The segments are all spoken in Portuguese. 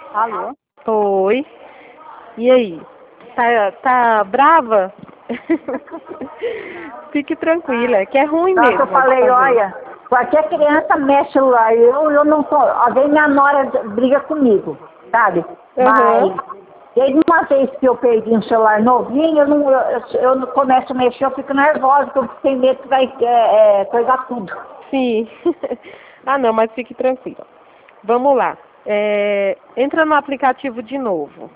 Alô? Oi. E aí? Tá brava? Fique tranquila, é que é ruim Nossa, eu mesmo de falei, fazer. olha, qualquer criança mexe celular, eu não tô, alguém minha nora briga comigo, sabe? Mas, Aham. desde uma vez que eu perdi um celular novinho, eu não começo a mexer, eu fico nervosa, porque eu tenho medo que vai coisar tudo. Sim. Ah, não, mas fique tranquila. Vamos lá. Entra no aplicativo de novo.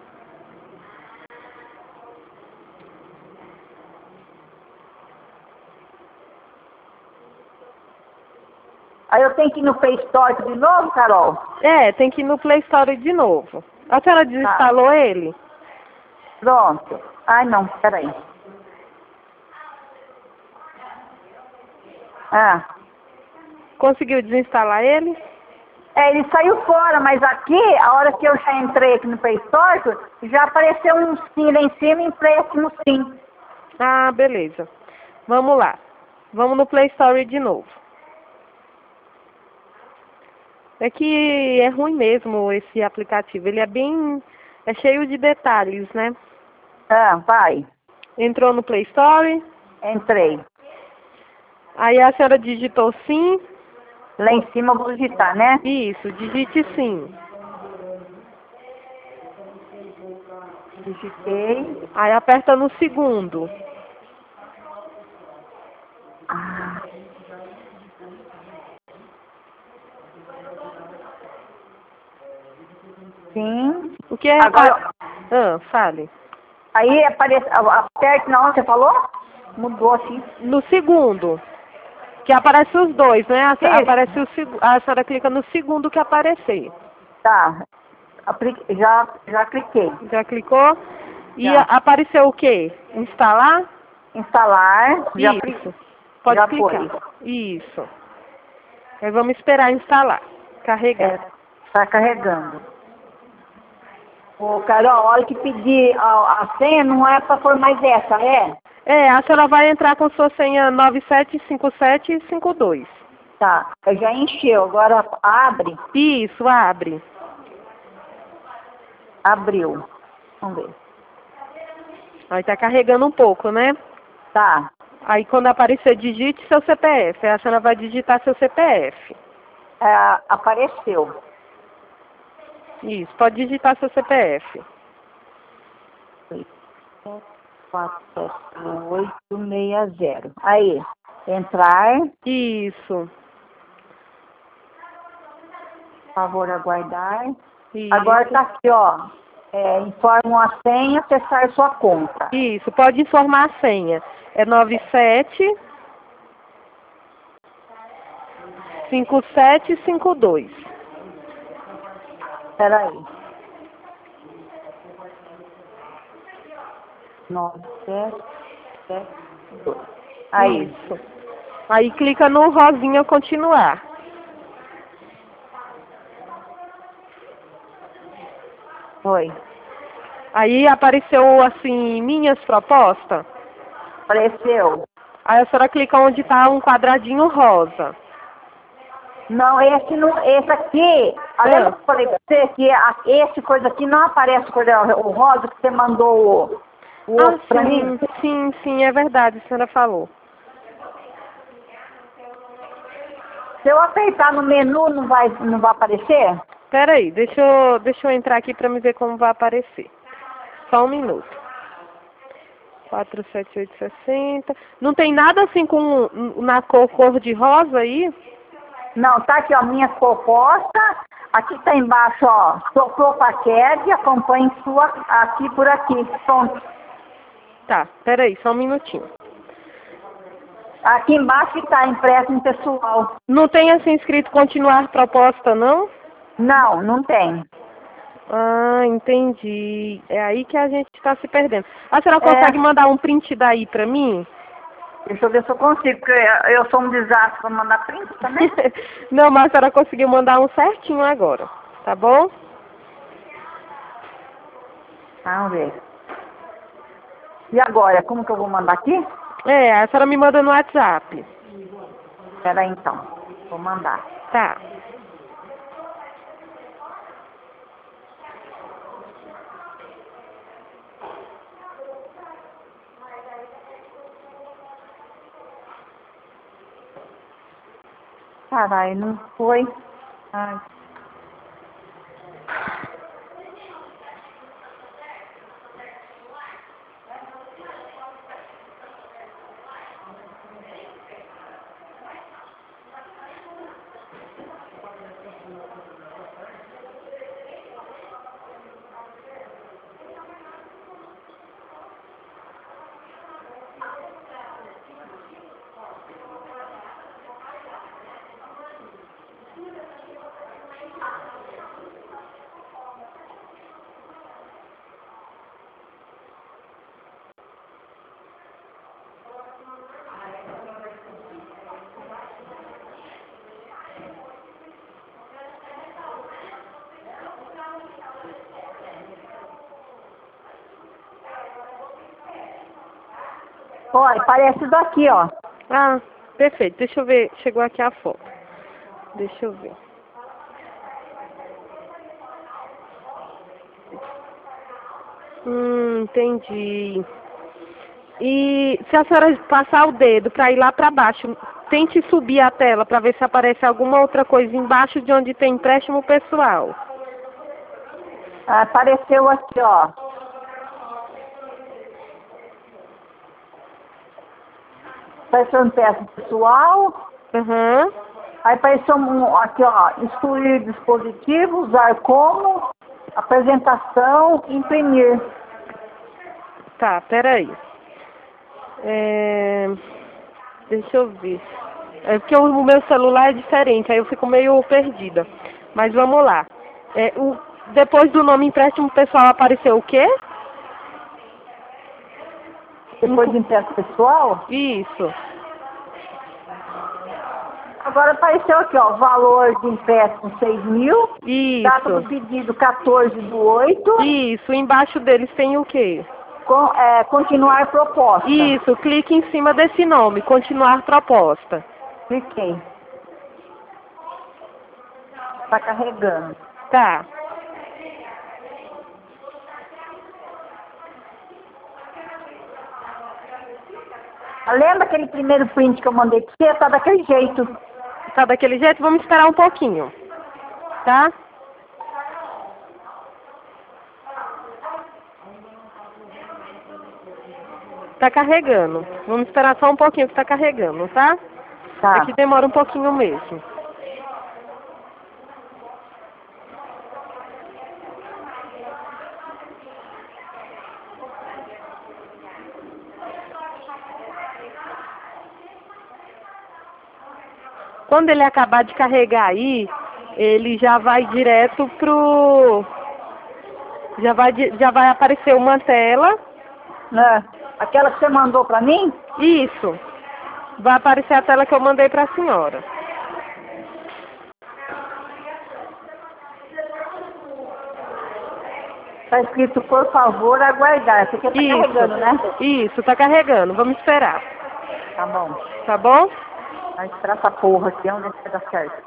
Aí eu tenho que ir no Play Store de novo, Carol? Tem que ir no Play Store de novo. A senhora Tá, desinstalou ele? pronto. Ai, não, peraí. Ah. Conseguiu desinstalar ele? Ele saiu fora, mas aqui, a hora que eu já entrei aqui no Play Store, já apareceu um sim lá em cima e empréstimo sim. Ah, beleza. Vamos lá. Vamos no Play Store de novo. É que é ruim mesmo esse aplicativo. Ele é cheio de detalhes, né? Ah, vai. Entrou no Play Store, Entrei. aí a senhora digitou sim. Lá em cima eu vou digitar, né? Isso, digite sim. Digitei. Aí aperta no segundo. Ah, sim. O que é? Agora, Fale. aí aparece, aperte na onde você falou? Mudou assim. No segundo, que aparece os dois, né? Aparece Isso. a senhora clica no segundo que aparecer. Tá. Já cliquei. Já clicou? E Já. apareceu o quê? Instalar? Instalar. Isso. Pode Já foi. clicar. Isso. Aí vamos esperar instalar. Carregar. É, tá carregando. Ô, Carol, a hora que pedir a senha não é para pôr mais essa, é? A senhora vai entrar com sua senha 975752. Tá, já encheu, agora abre, Isso, abre. abriu. Vamos ver. Aí tá carregando um pouco, né? Tá, Aí quando aparecer, digite seu CPF. Aí a senhora vai digitar seu CPF. apareceu. Isso, pode digitar seu CPF. 47860. Aí, entrar, Isso, favor aguardar. Agora isso, tá aqui, ó. Informa a senha, acessar sua conta. isso. Pode informar a senha. É 975752. Peraí. 9772. Aí, Isso. Aí clica no rosinha continuar. foi. Aí apareceu assim, minhas propostas. Apareceu. Aí a senhora clica onde está um quadradinho rosa. Não, esse não, esse aqui, além Ah, que eu falei pra você que esse coisa aqui não aparece o rosa que você mandou o ah, outro pra mim. sim, é verdade, a senhora falou. Se eu apertar no menu, não vai aparecer? Peraí, deixa eu entrar aqui para me ver como vai aparecer. Só um minuto. 47860. Não tem nada assim com na cor de rosa aí? Não, tá aqui, ó, minha proposta. Aqui tá embaixo, ó, soprou paquete, acompanhe sua aqui por aqui. Pronto. Tá, peraí, só um minutinho. Aqui embaixo tá empréstimo pessoal. Não tem assim escrito continuar proposta, não? Não, não tem. Ah, entendi. É aí que a gente está se perdendo. A senhora É, consegue mandar um print daí para mim? deixa eu ver se eu consigo, porque eu sou um desastre para mandar print também. Não, mas a senhora conseguiu mandar um certinho agora, tá bom? Vamos ver. E agora, como que eu vou mandar aqui? A senhora me manda no WhatsApp. Espera aí então. Vou mandar. Tá. caralho, não foi. Ai. Olha, parece daqui, ó. Ah, perfeito. Deixa eu ver. Chegou aqui a foto. Deixa eu ver. Entendi. E se a senhora passar o dedo para ir lá para baixo, tente subir a tela para ver se aparece alguma outra coisa embaixo de onde tem empréstimo pessoal. Apareceu aqui, ó. Apareceu um teste pessoal. Aham. Aí apareceu aqui, ó. Excluir dispositivo, usar como, apresentação, imprimir. Tá, peraí. Deixa eu ver. É porque o meu celular é diferente, aí eu fico meio perdida. Mas vamos lá. Depois do nome empréstimo pessoal apareceu o quê? Depois de empréstimo pessoal. Isso. Agora apareceu aqui, ó. Valor de empréstimo 6.000. Data do Isso. pedido 14/8. Isso. Embaixo deles tem o quê? Continuar proposta. Isso. Clique em cima desse nome. Continuar proposta. Cliquei. Tá carregando. Tá. Lembra aquele primeiro print que eu mandei pra você? Tá daquele jeito. Tá daquele jeito? Vamos esperar um pouquinho. Tá? Tá carregando. Vamos esperar só um pouquinho que tá carregando, tá? Tá. É que demora um pouquinho mesmo. Quando ele acabar de carregar aí, ele já vai direto pro... Já vai aparecer uma tela. Né? Aquela que você mandou pra mim? Isso. Vai aparecer a tela que eu mandei pra senhora. Tá escrito, por favor, aguardar. Porque tá carregando, né? Isso, tá carregando. Vamos esperar. Tá bom. Tá bom? Vai esperar essa porra aqui, onde vai dar certo.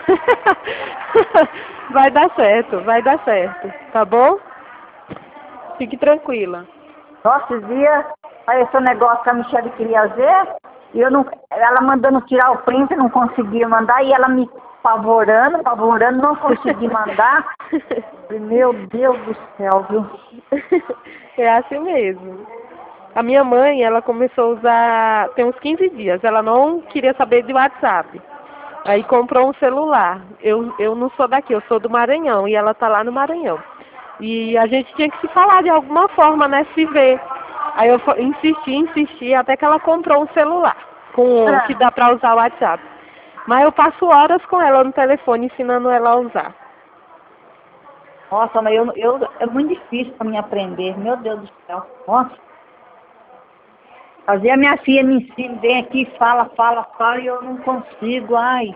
Vai dar certo, tá bom? Fique tranquila. Nossa, esse dia apareceu um negócio que a Michelle queria ver, e ela mandando tirar o print, não conseguia mandar, e ela me apavorando, não consegui mandar. Meu Deus do céu, viu? É assim mesmo. A minha mãe, ela começou a usar, tem uns 15 dias, ela não queria saber de WhatsApp. Aí comprou um celular. Eu não sou daqui, eu sou do Maranhão, e ela tá lá no Maranhão. E a gente tinha que se falar de alguma forma, né, se ver. Aí eu insisti, até que ela comprou um celular, que dá pra usar o WhatsApp. Mas eu passo horas com ela no telefone, ensinando ela a usar. Nossa, mas é muito difícil pra mim aprender, meu Deus do céu. Nossa. Às vezes a minha filha me ensina, vem aqui, fala, e eu não consigo, ai.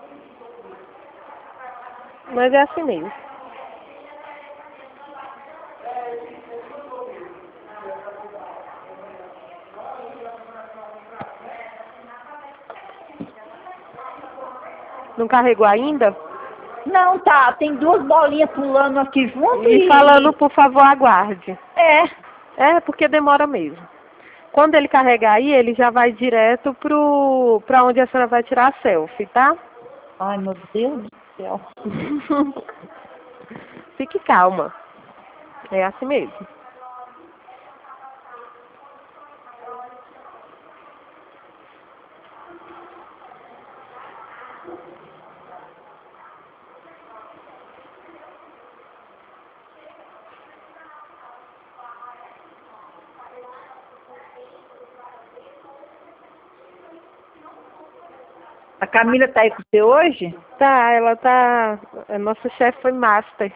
Mas é assim mesmo. Não carregou ainda? Não, tá, tem duas bolinhas pulando aqui junto E falando, por favor, aguarde. É, porque demora mesmo. Quando ele carregar aí, ele já vai direto pra onde a senhora vai tirar a selfie, tá? Ai, meu Deus do céu. Fique calma. É assim mesmo. A Camila tá aí com você hoje? Tá, ela tá... A nossa chefe foi master.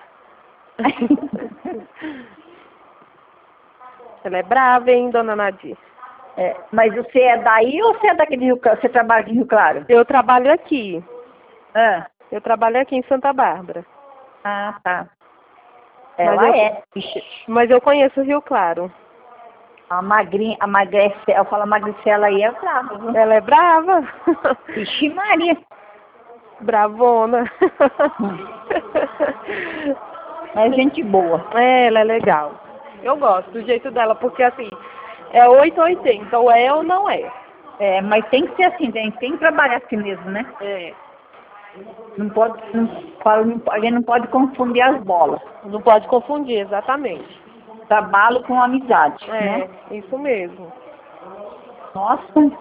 Ela é brava, hein, dona Nadir? É, mas você é daí ou você é daqui de Rio Claro? Você trabalha aqui em Rio Claro? Eu trabalho aqui. Ah, Eu trabalho aqui em Santa Bárbara. tá. Mas Ela é. Ixi, mas eu conheço o Rio Claro. a magrinha, a magricela, eu falo magricela aí é brava, viu? Ela é brava. Ixi, Maria. Bravona. Hum. É gente boa. É, ela é legal. Eu gosto do jeito dela, porque assim, é 8 ou 80, ou é ou não é. É, mas tem que ser assim, tem que trabalhar assim mesmo, né? É. Não pode, a gente não pode confundir as bolas. Não pode confundir, exatamente. Trabalho com amizade, né? É, isso mesmo. Nossa,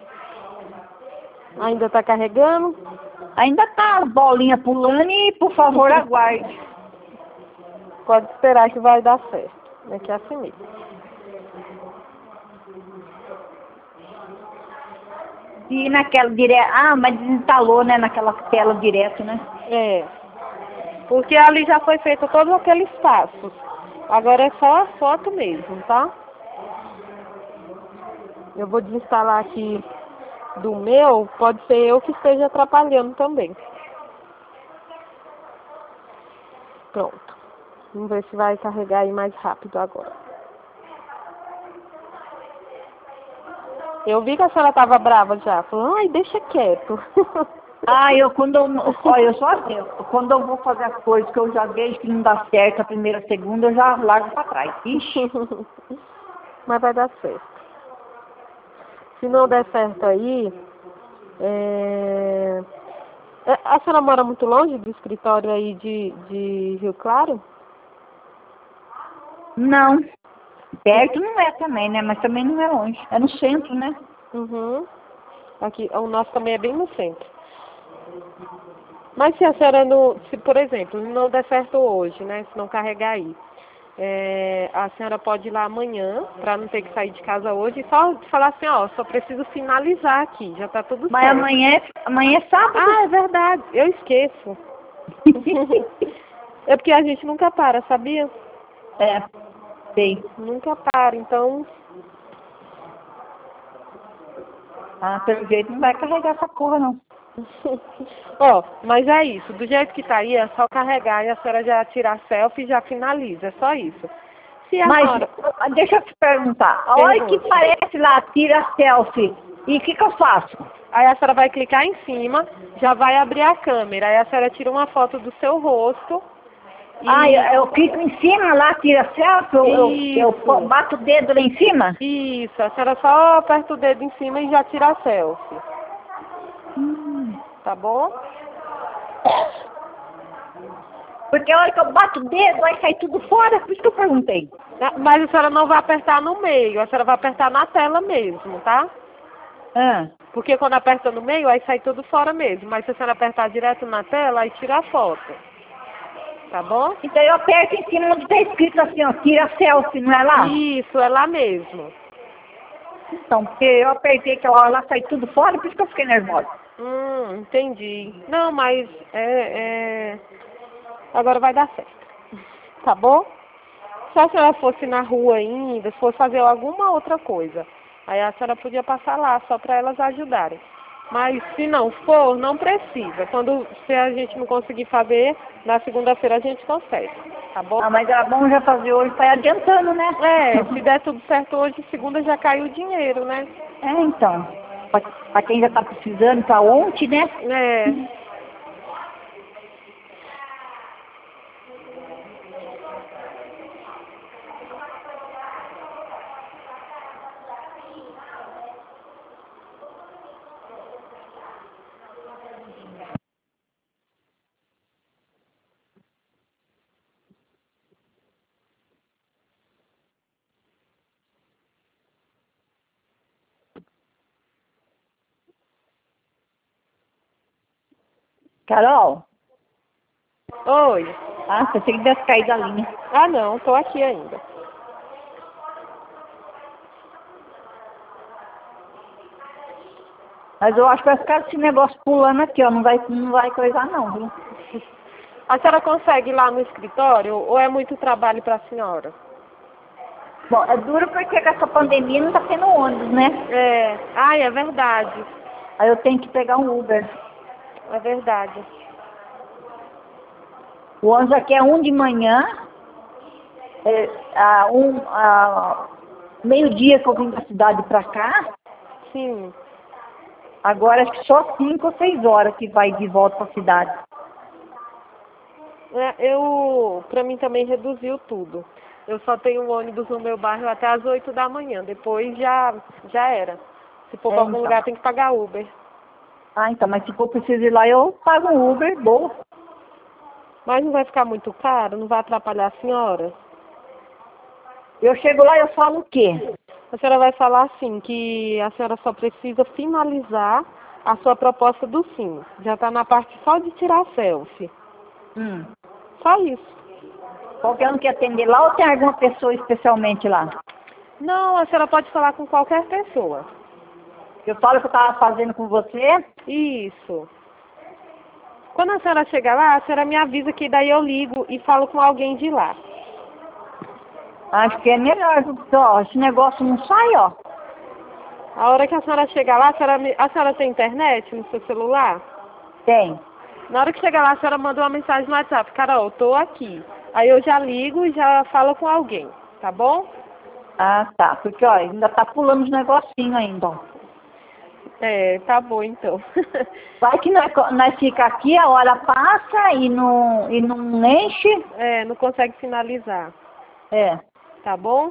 Ainda tá carregando? ainda tá as bolinhas pulando e, por favor, aguarde. Pode esperar que vai dar certo. É que é assim mesmo. E naquela direto, mas desinstalou, né? Naquela tela direto, né? É. Porque ali já foi feito todos aqueles passos. Agora é só a foto mesmo, tá? Eu vou desinstalar aqui do meu, pode ser eu que esteja atrapalhando também. Pronto. Vamos ver se vai carregar aí mais rápido agora. Eu vi que a senhora estava brava já. Falou, ai, deixa quieto. Olha, eu sou assim, quando eu vou fazer as coisas que eu já vejo que não dá certo a primeira, a segunda, eu já largo pra trás. Ixi. Mas vai dar certo. Se não der certo aí, a senhora mora muito longe do escritório aí de Rio Claro? Não, perto não é também, né? Mas também não é longe. É no centro, né? Uhum. Aqui, o nosso também é bem no centro. Mas se a senhora não, se por exemplo, não der certo hoje, né? Se não carregar aí, a senhora pode ir lá amanhã, para não ter que sair de casa hoje, e só falar assim, ó, só preciso finalizar aqui, já tá tudo Mas certo. amanhã é sábado. Ah, é verdade, eu esqueço. É porque a gente nunca para, sabia? É, sei. Nunca para, então, Pelo jeito não vai carregar essa porra, não. ó, mas é isso, do jeito que tá aí, é só carregar e a senhora já tira a selfie e já finaliza, é só isso. Se a Mas, senhora... deixa eu te perguntar. A hora que Pergunte. parece lá, tira selfie, e o que eu faço? Aí a senhora vai clicar em cima, já vai abrir a câmera. Aí a senhora tira uma foto do seu rosto Eu clico em cima lá, tira selfie, eu Isso, bato o dedo lá em cima? isso. A senhora só aperta o dedo em cima e já tira a selfie. Tá bom? Porque a hora que eu bato o dedo, vai sair tudo fora, por isso que eu perguntei. Mas a senhora não vai apertar no meio, a senhora vai apertar na tela mesmo, tá? Ah, Porque quando aperta no meio, aí sai tudo fora mesmo. Mas se a senhora apertar direto na tela, aí tira a foto. Tá bom? então eu aperto em cima onde está escrito assim, ó, tira selfie, não é lá? Isso, é lá mesmo. Então, porque eu apertei aquela hora lá, sai tudo fora, por isso que eu fiquei nervosa. Entendi. Não, mas agora vai dar certo. Tá bom? Se a senhora fosse na rua ainda, se fosse fazer alguma outra coisa, aí a senhora podia passar lá, só para elas ajudarem. Mas se não for, não precisa. Se a gente não conseguir fazer, na segunda-feira a gente consegue. Tá bom? Mas era bom já fazer hoje para ir adiantando, né? Se der tudo certo hoje, segunda já caiu o dinheiro, né? Então, para quem já está precisando, para ontem, né? É. Carol? Oi. Ah, pensei que tivesse caído a linha. Ah, não, tô aqui ainda. Mas eu acho que vai ficar esse negócio pulando aqui, ó. Não vai coisar não, viu? A senhora consegue ir lá no escritório ou é muito trabalho para a senhora? Bom, é duro porque com essa pandemia não tá tendo ônibus, né? É. Ai, é verdade. Aí eu tenho que pegar um Uber. É verdade. O ônibus aqui é 1 de manhã, meio-dia que eu vim da cidade pra cá. Sim. Agora acho que só 5 ou 6 horas que vai de volta pra cidade. Pra mim também reduziu tudo. Eu só tenho um ônibus no meu bairro até às 8 da manhã. Depois já era. Se for pra algum Então. lugar tem que pagar Uber. Ah, então, mas se for preciso ir lá, eu pago um Uber, boa. Mas não vai ficar muito caro? Não vai atrapalhar a senhora? Eu chego lá e eu falo o quê? A senhora vai falar assim, que a senhora só precisa finalizar a sua proposta do sim. Já está na parte só de tirar a selfie. Hum. Só isso. Qualquer um que atender lá ou tem alguma pessoa especialmente lá? Não, a senhora pode falar com qualquer pessoa. Eu falo que eu estava fazendo com você. Isso. Quando a senhora chegar lá, a senhora me avisa que daí eu ligo e falo com alguém de lá. Acho que é melhor, porque, ó, esse negócio não sai, ó. A hora que a senhora chegar lá, a senhora tem internet no seu celular? Tem. Na hora que chegar lá, a senhora manda uma mensagem no WhatsApp. Carol, eu tô aqui. Aí eu já ligo e já falo com alguém, tá bom? Ah, tá. Porque, ó, ainda tá pulando os negocinhos ainda, ó. É, tá bom então. Vai que nós fica aqui, a hora passa e não enche. É, não consegue finalizar, É. tá bom?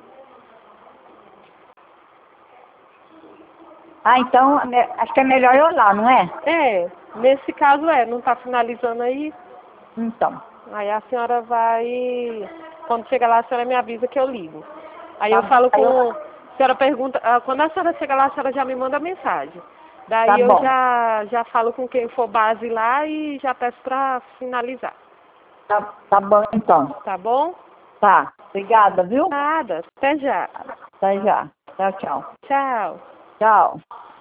Ah, então, acho que é melhor eu lá, não é? É, nesse caso não tá finalizando aí. Então. Aí a senhora vai, quando chegar lá, a senhora me avisa que eu ligo. Aí Tá, eu falo aí com, a senhora pergunta, quando a senhora chegar lá, a senhora já me manda mensagem. tá Daí eu bom. já falo com quem for base lá e já peço pra finalizar, Tá bom, então. tá bom? Tá. Obrigada, viu? Nada, até já. Até já. Tchau, tchau. Tchau. Tchau.